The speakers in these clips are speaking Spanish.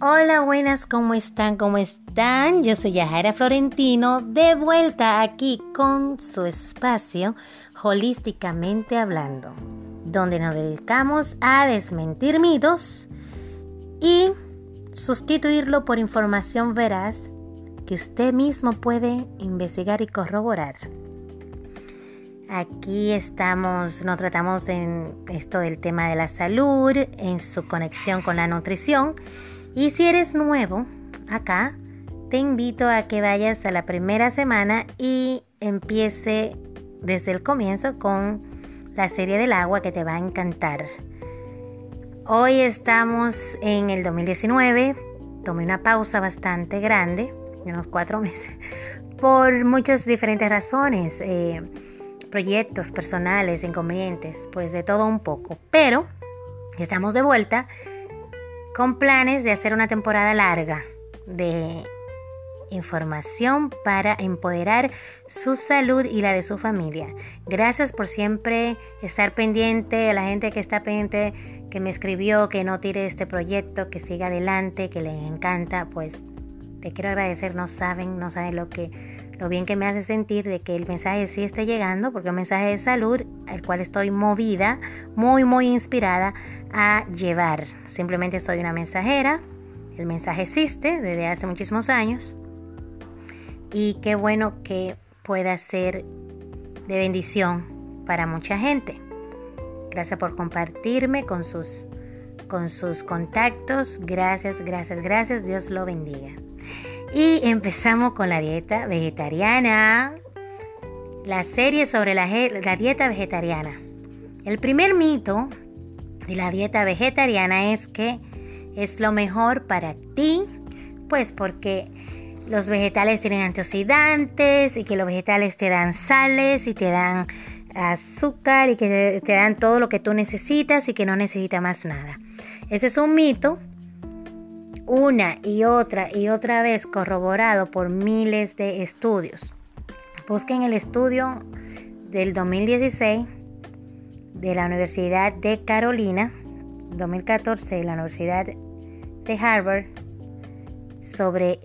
Hola, buenas, ¿cómo están? ¿Cómo están? Yo soy Yajaira Florentino, de vuelta aquí con su espacio Holísticamente Hablando, donde nos dedicamos a desmentir mitos y sustituirlo por información veraz que usted mismo puede investigar y corroborar. Aquí nos tratamos en esto del tema de la salud, en su conexión con la nutrición. Y si eres nuevo acá, te invito a que vayas a la primera semana y empiece desde el comienzo con la serie del agua, que te va a encantar. Hoy estamos en el 2019, tomé una pausa bastante grande, unos 4 meses, por muchas diferentes razones, proyectos personales, inconvenientes, pues de todo un poco. Pero estamos de vuelta con planes de hacer una temporada larga de información para empoderar su salud y la de su familia. Gracias por siempre estar pendiente, a la gente que está pendiente, que me escribió, que no tire este proyecto, que siga adelante, que le encanta. Pues te quiero agradecer, no saben lo bien que me hace sentir de que el mensaje sí esté llegando, porque es un mensaje de salud al cual estoy movida, muy inspirada a llevar. Simplemente soy una mensajera. El mensaje existe desde hace muchísimos años y qué bueno que pueda ser de bendición para mucha gente. Gracias por compartirme con sus contactos. Gracias. Dios lo bendiga. Y empezamos con la dieta vegetariana, la serie sobre la dieta vegetariana. El primer mito de la dieta vegetariana es que es lo mejor para ti, pues porque los vegetales tienen antioxidantes y que los vegetales te dan sales y te dan azúcar y que te dan todo lo que tú necesitas y que no necesitas más nada. Ese es un mito. Una y otra vez corroborado por miles de estudios. Busquen el estudio del 2016 de la Universidad de Carolina, 2014 de la Universidad de Harvard, sobre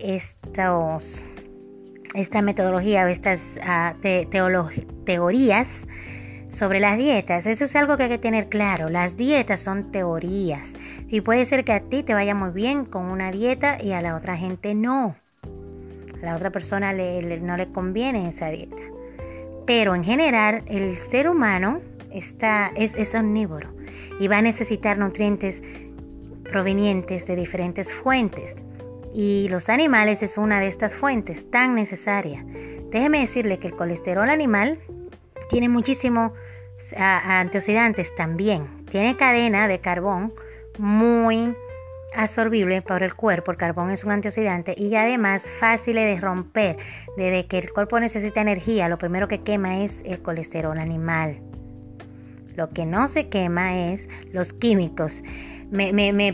esta metodología o estas teorías sobre las dietas. Eso es algo que hay que tener claro. Las dietas son teorías y puede ser que a ti te vaya muy bien con una dieta y a la otra gente no. A la otra persona no le conviene esa dieta. Pero en general el ser humano es omnívoro y va a necesitar nutrientes provenientes de diferentes fuentes. Y los animales es una de estas fuentes tan necesaria. Déjeme decirle que el colesterol animal tiene muchísimos antioxidantes también. Tiene cadena de carbón muy absorbible por el cuerpo. El carbón es un antioxidante y además fácil de romper. Desde que el cuerpo necesita energía, lo primero que quema es el colesterol animal. Lo que no se quema es los químicos. Me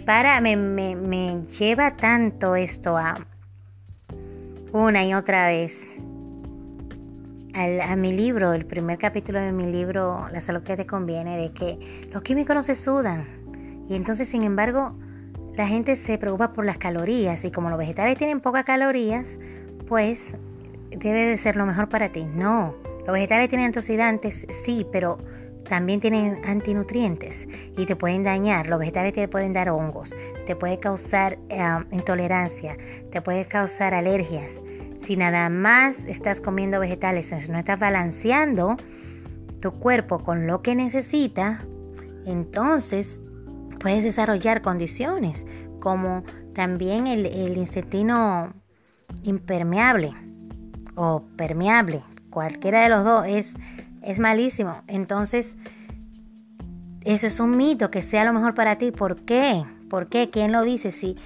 lleva tanto esto a una y otra vez a mi libro, el primer capítulo de mi libro, La salud que te conviene, de que los químicos no se sudan. Y entonces, sin embargo, la gente se preocupa por las calorías. Y como los vegetales tienen pocas calorías, pues debe de ser lo mejor para ti. No, los vegetales tienen antioxidantes, sí, pero también tienen antinutrientes y te pueden dañar. Los vegetales te pueden dar hongos, te puede causar intolerancia, te puede causar alergias. Si nada más estás comiendo vegetales, no estás balanceando tu cuerpo con lo que necesita, entonces puedes desarrollar condiciones como también el intestino impermeable o permeable. Cualquiera de los dos es malísimo. Entonces, eso es un mito, que sea lo mejor para ti. ¿Por qué? ¿Por qué? ¿Quién lo dice? Si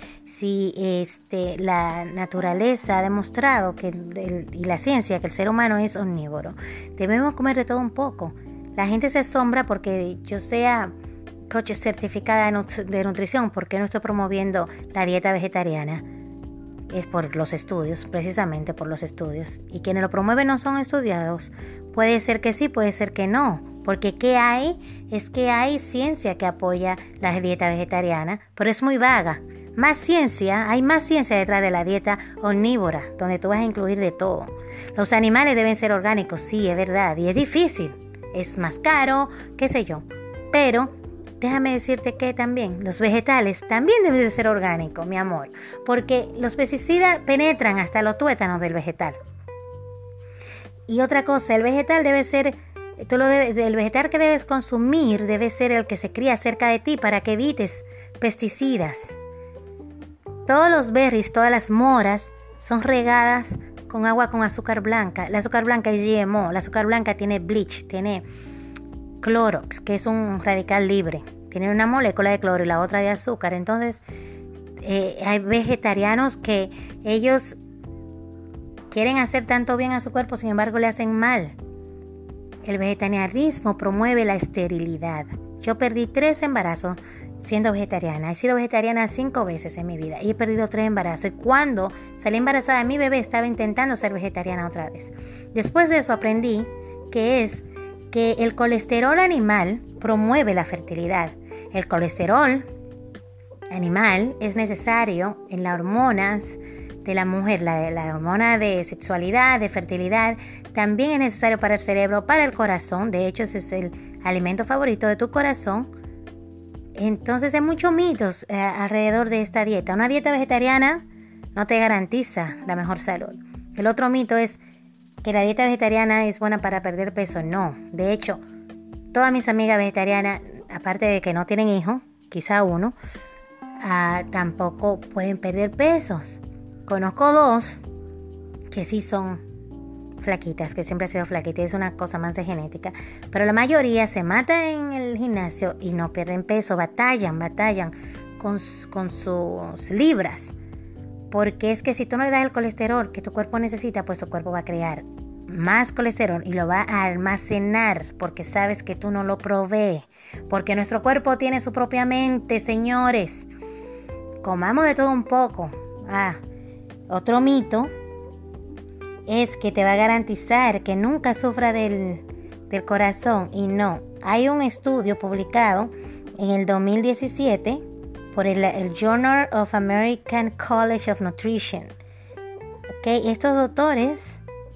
la naturaleza ha demostrado y la ciencia que el ser humano es omnívoro. Debemos comer de todo un poco. La gente se asombra porque yo sea coach certificada de nutrición. ¿Por qué no estoy promoviendo la dieta vegetariana? Es por los estudios, precisamente por los estudios. Y quienes lo promueven no son estudiados. Puede ser que sí, puede ser que no. Porque ¿qué hay? Es que hay ciencia que apoya la dieta vegetariana, pero es muy vaga. hay más ciencia detrás de la dieta omnívora, donde tú vas a incluir de todo. Los animales deben ser orgánicos, sí, es verdad, y es difícil, es más caro, qué sé yo, pero déjame decirte que también los vegetales también deben de ser orgánicos, mi amor, porque los pesticidas penetran hasta los tuétanos del vegetal. Y otra cosa, el vegetal debe ser, el vegetal que debes consumir debe ser el que se cría cerca de ti para que evites pesticidas. Todos los berries, todas las moras son regadas con agua con azúcar blanca. El azúcar blanca es GMO, el azúcar blanca tiene bleach, tiene Clorox, que es un radical libre. Tiene una molécula de cloro y la otra de azúcar. Entonces, hay vegetarianos que ellos quieren hacer tanto bien a su cuerpo, sin embargo le hacen mal. El vegetarianismo promueve la esterilidad. Yo perdí 3 embarazos siendo vegetariana. He sido vegetariana 5 veces en mi vida y he perdido 3 embarazos. Y cuando salí embarazada, mi bebé estaba intentando ser vegetariana otra vez. Después de eso aprendí que el colesterol animal promueve la fertilidad. El colesterol animal es necesario en las hormonas de la mujer, la hormona de sexualidad, de fertilidad, también es necesario para el cerebro, para el corazón. De hecho, ese es el alimento favorito de tu corazón. Entonces hay muchos mitos alrededor de esta dieta. Una dieta vegetariana no te garantiza la mejor salud. El otro mito es que la dieta vegetariana es buena para perder peso. No, de hecho, todas mis amigas vegetarianas, aparte de que no tienen hijos, quizá uno, tampoco pueden perder pesos. Conozco 2 que sí son flaquitas, que siempre ha sido flaquita, es una cosa más de genética, pero la mayoría se mata en el gimnasio y no pierden peso, batallan con sus libras, porque es que si tú no le das el colesterol que tu cuerpo necesita, pues tu cuerpo va a crear más colesterol y lo va a almacenar, porque sabes que tú no lo provees, porque nuestro cuerpo tiene su propia mente, señores. Comamos de todo un poco. Otro mito es que te va a garantizar que nunca sufra del corazón, y no. Hay un estudio publicado en el 2017 por el Journal of American College of Nutrition. Estos doctores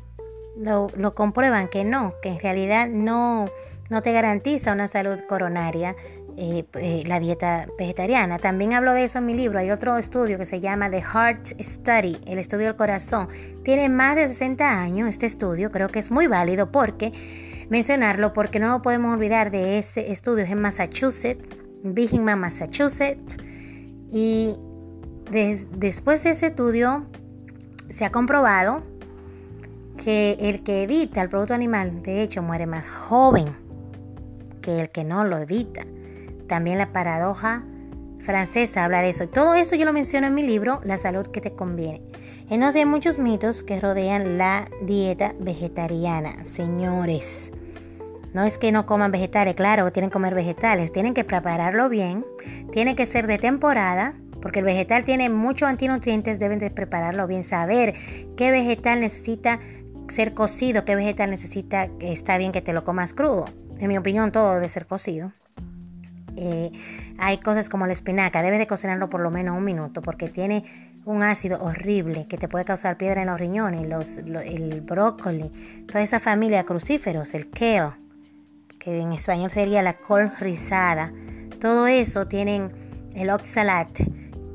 lo comprueban que en realidad no te garantiza una salud coronaria la dieta vegetariana. También hablo de eso en mi libro. Hay otro estudio que se llama The Heart Study, el estudio del corazón. Tiene más de 60 años este estudio. Creo que es muy válido mencionarlo porque no lo podemos olvidar de ese estudio. Es en Massachusetts, Binghamton, Massachusetts. Y después de ese estudio se ha comprobado que el que evita el producto animal, de hecho, muere más joven que el que no lo evita. También la paradoja francesa habla de eso. Y todo eso yo lo menciono en mi libro, La salud que te conviene. Entonces hay muchos mitos que rodean la dieta vegetariana. Señores, no es que no coman vegetales, claro, tienen que comer vegetales. Tienen que prepararlo bien. Tiene que ser de temporada, porque el vegetal tiene muchos antinutrientes. Deben de prepararlo bien, saber qué vegetal necesita ser cocido, qué vegetal está bien que te lo comas crudo. En mi opinión, todo debe ser cocido. Hay cosas como la espinaca, debes de cocinarlo por lo menos 1 minuto porque tiene un ácido horrible que te puede causar piedra en los riñones. El brócoli, toda esa familia de crucíferos, el kale, que en español sería la col rizada, todo eso tienen el oxalate,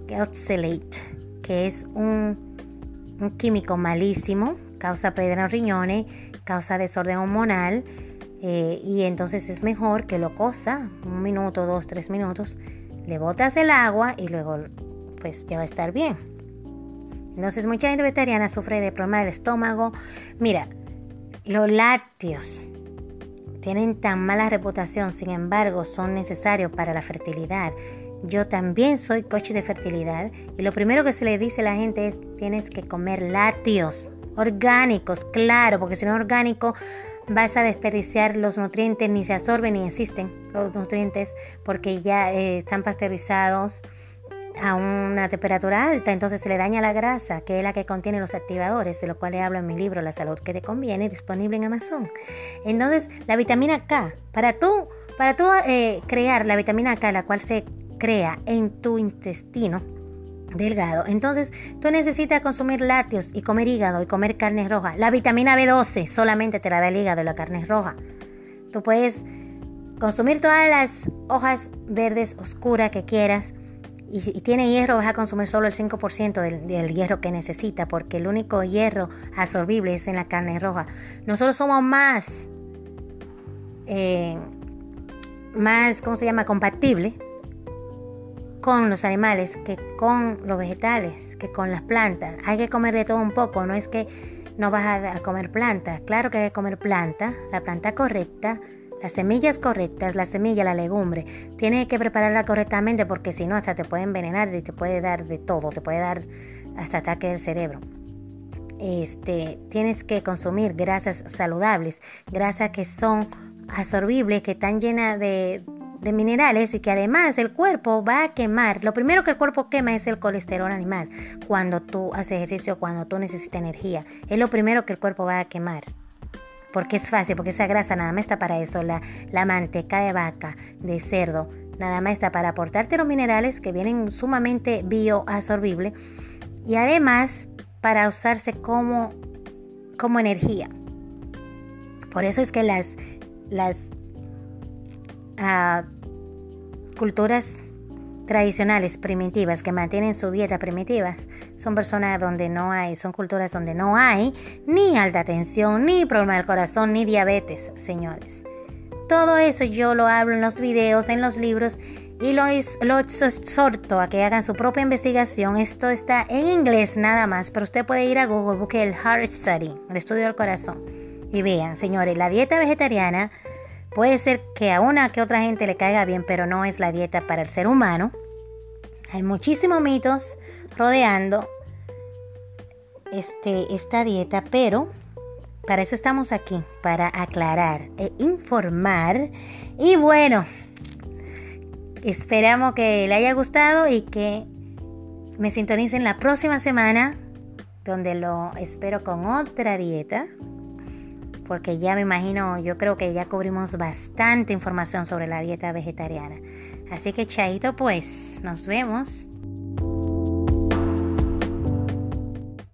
que es un químico malísimo, causa piedra en los riñones, causa desorden hormonal. Y entonces es mejor que lo cosa 1 minuto, 2, 3 minutos, le botas el agua y luego pues ya va a estar bien. Entonces mucha gente vegetariana sufre de problemas del estómago. Mira, los lácteos tienen tan mala reputación, sin embargo son necesarios para la fertilidad. Yo también soy coach de fertilidad y lo primero que se le dice a la gente es: tienes que comer lácteos orgánicos, claro, porque si no es orgánico vas a desperdiciar los nutrientes, ni se absorben ni existen los nutrientes porque ya están pasteurizados a una temperatura alta, entonces se le daña la grasa, que es la que contiene los activadores, de lo cual hablo en mi libro La salud que te conviene, disponible en Amazon. Entonces, la vitamina K, para tú crear la vitamina K, la cual se crea en tu intestino, delgado. Entonces, tú necesitas consumir lácteos y comer hígado y comer carne roja. La vitamina B12 solamente te la da el hígado y la carne roja. Tú puedes consumir todas las hojas verdes oscuras que quieras. Y si tiene hierro, vas a consumir solo el 5% del hierro que necesita, porque el único hierro absorbible es en la carne roja. Nosotros somos más, compatibles con los animales que con los vegetales, que con las plantas. Hay que comer de todo un poco, no es que no vas a comer plantas. Claro que hay que comer planta, la planta correcta, las semillas correctas, la semilla, la legumbre. Tienes que prepararla correctamente porque si no hasta te puede envenenar y te puede dar de todo, te puede dar hasta ataque del cerebro. Tienes que consumir grasas saludables, grasas que son absorbibles, que están llenas de minerales y que además el cuerpo va a quemar. Lo primero que el cuerpo quema es el colesterol animal. Cuando tú haces ejercicio, cuando tú necesitas energía, es lo primero que el cuerpo va a quemar. Porque es fácil, porque esa grasa nada más está para eso. La manteca de vaca, de cerdo, nada más está para aportarte los minerales que vienen sumamente bioabsorbibles y además para usarse como energía. Por eso es que las culturas tradicionales primitivas que mantienen su dieta primitiva son personas son culturas donde no hay ni alta tensión, ni problema del corazón, ni diabetes, señores. Todo eso yo lo hablo en los videos, en los libros y lo exhorto a que hagan su propia investigación. Esto está en inglés nada más, pero usted puede ir a Google, busque el Heart Study, el estudio del corazón, y vean, señores, la dieta vegetariana puede ser que a una que otra gente le caiga bien, pero no es la dieta para el ser humano. Hay muchísimos mitos rodeando esta dieta, pero para eso estamos aquí, para aclarar e informar. Y bueno, esperamos que le haya gustado y que me sintonicen la próxima semana, donde lo espero con otra dieta. Porque ya me imagino, yo creo que ya cubrimos bastante información sobre la dieta vegetariana. Así que chaito pues, nos vemos.